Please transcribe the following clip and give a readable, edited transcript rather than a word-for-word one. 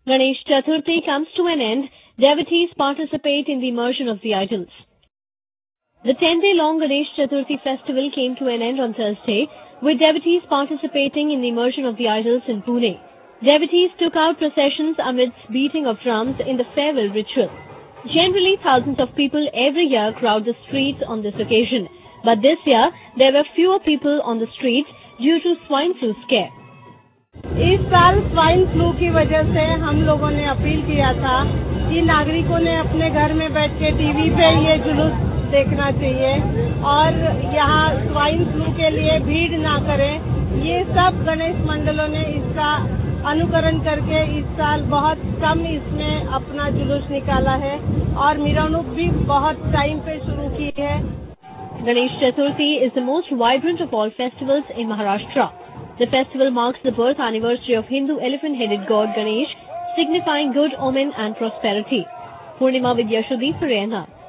Ganesh Chaturthi comes to an end. Devotees participate in the immersion of the idols. The 10-day-long Ganesh Chaturthi festival came to an end on Thursday, with devotees participating in the immersion of the idols in Pune. Devotees took out processions amidst beating of drums in the farewell ritual. Generally, thousands of people every year crowd the streets on this occasion. But this year, there were fewer people on the streets due to swine flu scare. इस साल swine flu की वजह से हम लोगों ने appeal किया था कि नागरिकों ने अपने घर में बैठ के टीवी पे ये जुलूस देखना चाहिए और यहाँ स्वाइन फ्लू के लिए भीड़ ना करें। ये सब गणेश मंडलों ने इसका अनुकरण करके इस साल बहुत कम इसमें अपना जुलूस निकाला है और मिरानुक भी बहुत टाइम पे शुरू की है। Ganesh Chaturthi is the most vibrant of all festivals in Maharashtra. The festival marks the birth anniversary of Hindu elephant-headed god Ganesh, signifying good omen and prosperity. Purnima with Yashodeep for ANR.